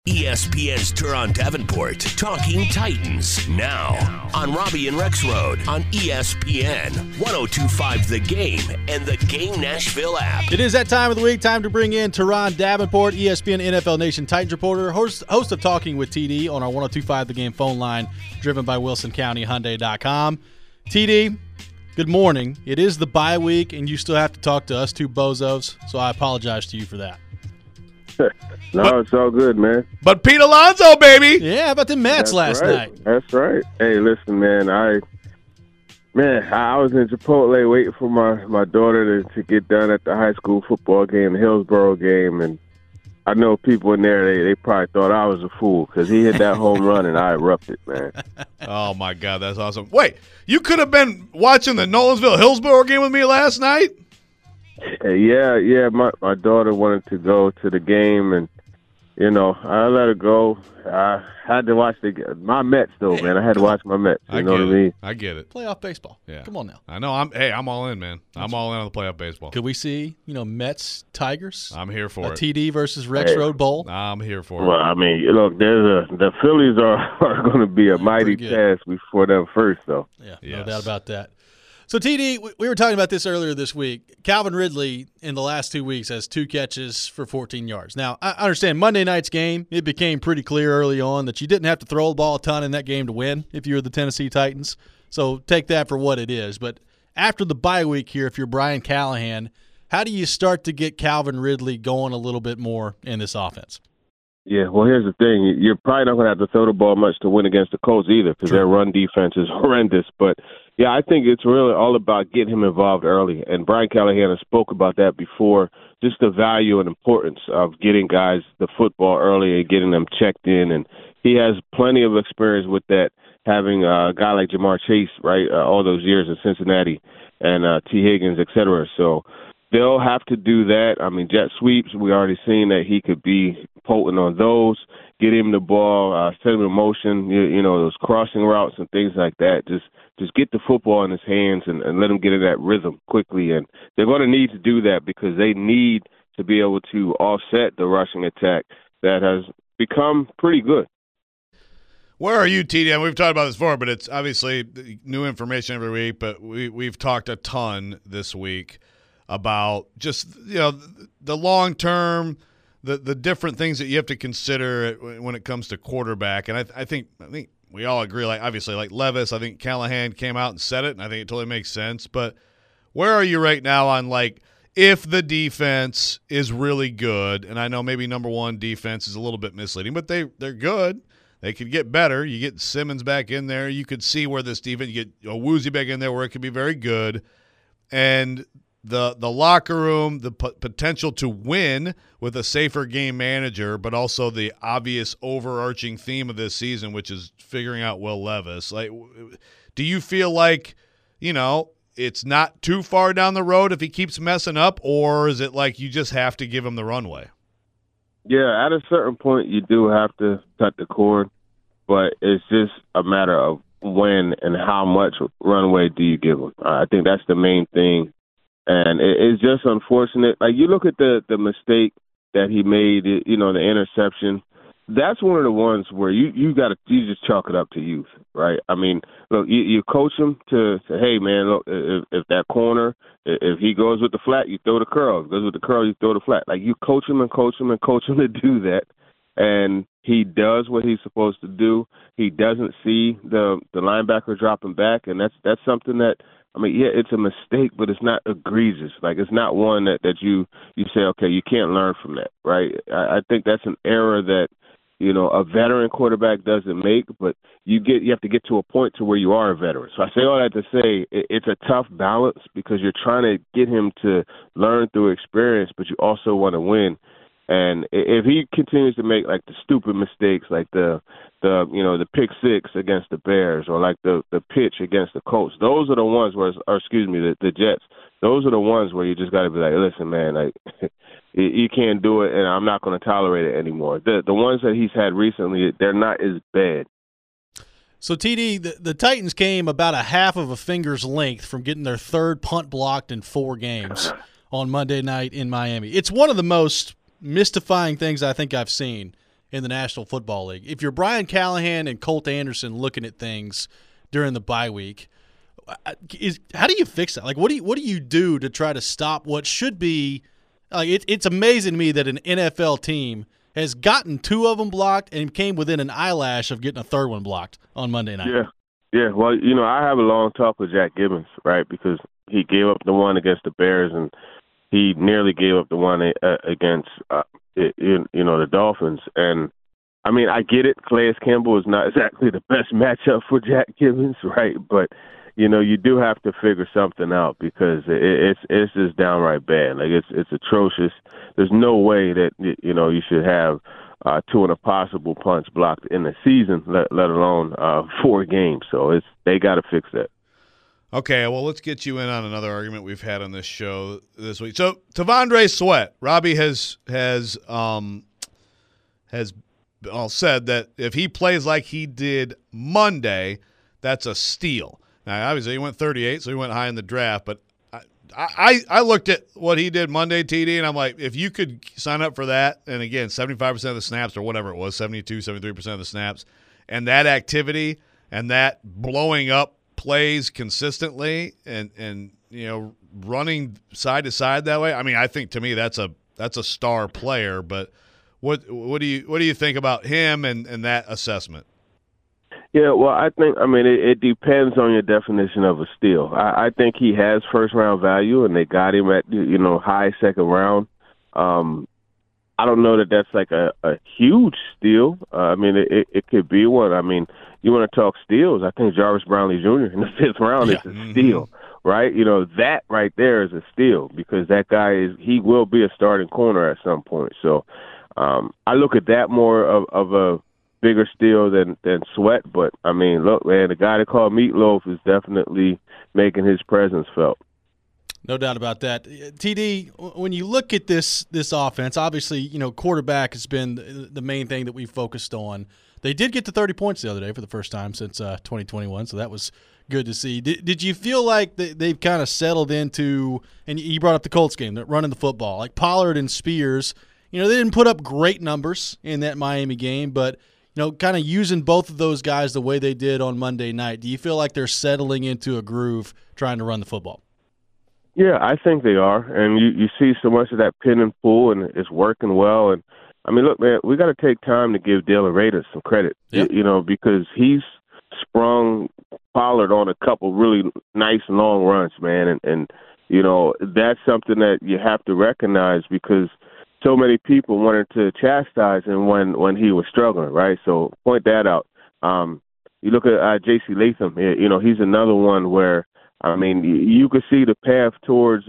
ESPN's Turon Davenport, Talking Titans, now on Robbie and Rex Road on ESPN 102.5 The Game and The Game Nashville app. It is that time of the week, time to bring in Turon Davenport, ESPN NFL Nation Titans reporter, host of Talking with TD on our 102.5 The Game phone line, driven by WilsonCountyHyundai.com. TD, good morning. It is the bye week, and you still have to talk to us two bozos, so I apologize to you for that. No, it's all good, man. But Pete Alonso, baby. Yeah, how about the Mets last night? That's right. Hey, listen, man. I was in Chipotle waiting for my daughter to get done at the high school football game, the Hillsborough game, and I know people in there, they probably thought I was a fool because he hit that home run and I erupted, man. Oh, my God, that's awesome. Wait, you could have been watching the Nolensville-Hillsborough game with me last night? Yeah. My daughter wanted to go to the game, and I let her go. I had to watch my Mets, though, man. I had to watch my Mets. You know what I mean? I get it. Playoff baseball. Yeah. Come on now. I know. I'm all in, man. I'm all in on the playoff baseball. Could we see, Mets, Tigers? I'm here for it. TD versus Rex Road Bowl? I'm here for it. Well, I mean, look, the Phillies are going to be a mighty task before them first, though. Yeah, no doubt about that. So, TD, we were talking about this earlier this week. Calvin Ridley, in the last 2 weeks, has 2 catches for 14 yards. Now, I understand Monday night's game, it became pretty clear early on that you didn't have to throw the ball a ton in that game to win if you were the Tennessee Titans. So take that for what it is. But after the bye week here, if you're Brian Callahan, how do you start to get Calvin Ridley going a little bit more in this offense? Yeah, well, here's the thing. You're probably not going to have to throw the ball much to win against the Colts either because their run defense is horrendous. But, yeah, I think it's really all about getting him involved early. And Brian Callahan has spoke about that before, just the value and importance of getting guys the football early and getting them checked in. And he has plenty of experience with that, having a guy like Jamar Chase, right, all those years in Cincinnati and T. Higgins, et cetera. So they'll have to do that. I mean, jet sweeps, we already seen that he could be potent on those. Get him the ball, set him in motion, those crossing routes and things like that. Just get the football in his hands and let him get in that rhythm quickly. And they're going to need to do that because they need to be able to offset the rushing attack that has become pretty good. Where are you, TD? We've talked about this before, but it's obviously new information every week, but we've talked a ton this week about just the long term, the different things that you have to consider when it comes to quarterback. And I think we all agree, like obviously like Levis, I think Callahan came out and said it, and I think it totally makes sense. But where are you right now on like if the defense is really good, and I know maybe number one defense is a little bit misleading, but they're good. They could get better. You get Simmons back in there. You could see where this defense, you get Woozy back in there where it could be very good. And the locker room, the potential to win with a safer game manager, but also the obvious overarching theme of this season, which is figuring out Will Levis. Like, do you feel like, it's not too far down the road if he keeps messing up, or is it like you just have to give him the runway? Yeah, at a certain point, you do have to cut the cord, but it's just a matter of when and how much runway do you give him. I think that's the main thing. And it's just unfortunate. Like, you look at the mistake that he made, the interception. That's one of the ones where you just chalk it up to youth, right? I mean, look, you coach him to say, hey, man, look, if that corner, if he goes with the flat, you throw the curl. If he goes with the curl, you throw the flat. Like, you coach him and coach him and coach him to do that. And he does what he's supposed to do. He doesn't see the linebacker dropping back, and that's something that, I mean, yeah, it's a mistake, but it's not egregious. Like, it's not one that you say, okay, you can't learn from that, right? I think that's an error that, a veteran quarterback doesn't make, but you have to get to a point to where you are a veteran. So I say all that to say it's a tough balance because you're trying to get him to learn through experience, but you also want to win. And if he continues to make like the stupid mistakes, like the pick six against the Bears, or like the pitch against the Colts, those are the ones where, the Jets. Those are the ones where you just got to be like, listen, man, like you can't do it, and I'm not going to tolerate it anymore. The ones that he's had recently, they're not as bad. So, TD, the Titans came about a half of a finger's length from getting their third punt blocked in 4 games on Monday night in Miami. It's one of the most mystifying things I think I've seen in the National Football League. If you're Brian Callahan and Colt Anderson looking at things during the bye week, how do you fix that? Like, what do you do to try to stop what should be? Like, it's amazing to me that an NFL team has gotten 2 of them blocked and came within an eyelash of getting a third one blocked on Monday night. Yeah. Well, I have a long talk with Jack Gibbons, right? Because he gave up the one against the Bears, and he nearly gave up the one against, the Dolphins. And I mean, I get it. Calais Campbell is not exactly the best matchup for Jack Gibbons, right? But you do have to figure something out because it's just downright bad. Like it's atrocious. There's no way that you should have 2 and a possible punts blocked in the season, let alone 4 games. So they got to fix that. Okay, well, let's get you in on another argument we've had on this show this week. So T'Vondre Sweat, Robbie has said that if he plays like he did Monday, that's a steal. Now, obviously, he went 38, so he went high in the draft. But I looked at what he did Monday, TD, and I'm like, if you could sign up for that, and again, 75% of the snaps or whatever it was, 72, 73% of the snaps, and that activity and that blowing up plays consistently and running side to side that way, I mean, I think to me that's a star player. But what do you think about him and that assessment? Yeah, well, it depends on your definition of a steal. I think he has first-round value, and they got him at, high second round. I don't know that that's like a huge steal. It could be one. I mean, you want to talk steals, I think Jarvis Brownlee Jr. in the 5th round is a steal, right? That right there is a steal because that guy he will be a starting corner at some point. So I look at that more of a bigger steal than Sweat. But, I mean, look, man, the guy they call Meatloaf is definitely making his presence felt. No doubt about that. TD, when you look at this offense, obviously, quarterback has been the main thing that we focused on. They did get to 30 points the other day for the first time since 2021, so that was good to see. Did you feel like they've kind of settled into, and you brought up the Colts game, that running the football, like Pollard and Spears, they didn't put up great numbers in that Miami game, but kind of using both of those guys the way they did on Monday night, do you feel like they're settling into a groove trying to run the football? Yeah, I think they are. And you see so much of that pin and pull, and it's working well. And, I mean, look, man, we got to take time to give Dalen Rader some credit, because he's sprung Pollard on a couple really nice long runs, man. And that's something that you have to recognize because so many people wanted to chastise him when he was struggling, right? So point that out. You look at J.C. Latham, he's another one where, I mean, you could see the path towards,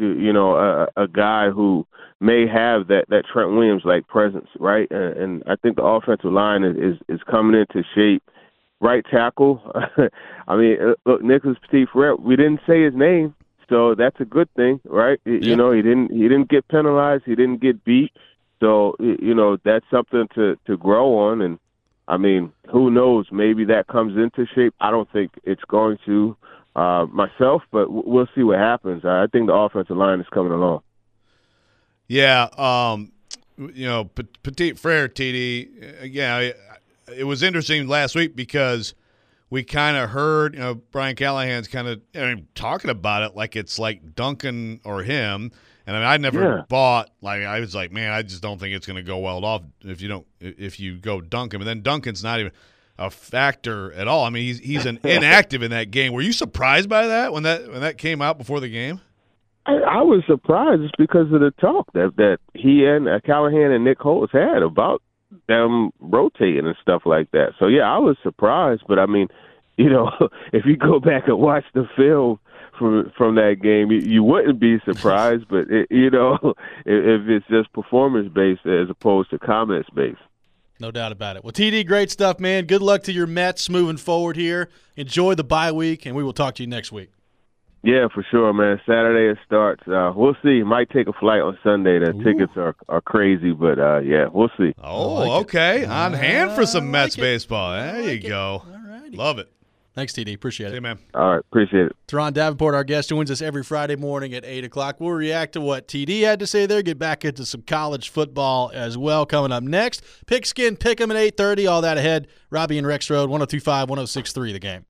a guy who may have that Trent Williams-like presence, right? And I think the offensive line is coming into shape. Right tackle, I mean, look, Nicholas Petit-Frere, we didn't say his name, so that's a good thing, right? Yeah. He didn't get penalized, he didn't get beat, so that's something to grow on. And I mean, who knows? Maybe that comes into shape. I don't think it's going to myself, but we'll see what happens. I think the offensive line is coming along. Yeah, Petit-Frere, TD. Again, it was interesting last week because we kind of heard, Brian Callahan's kind of talking about it like it's like Duncan or him. And I mean, I never bought, like, I was like, man, I just don't think it's going to go well off if you go Duncan. But then Duncan's not even a factor at all. I mean, he's an inactive in that game. Were you surprised by that when that came out before the game? I was surprised because of the talk that he and Callahan and Nick Holtz had about them rotating and stuff like that. So, yeah, I was surprised. But, I mean, if you go back and watch the film from that game, you wouldn't be surprised. But, if it's just performance-based as opposed to comments-based. No doubt about it. Well, TD, great stuff, man. Good luck to your Mets moving forward here. Enjoy the bye week, and we will talk to you next week. Yeah, for sure, man. Saturday it starts. We'll see. Might take a flight on Sunday. The tickets are crazy, but, yeah, we'll see. Oh, okay. On hand for some Mets baseball. There you go. All righty. Love it. Thanks, TD. Appreciate See it. you, man. All right, appreciate it. Teron Davenport, our guest, joins us every Friday morning at 8 o'clock. We'll react to what TD had to say there, get back into some college football as well coming up next. Pigskin Pick'em at 8:30, all that ahead. Robbie and Rex Road, 102.5, 106.3 The Game.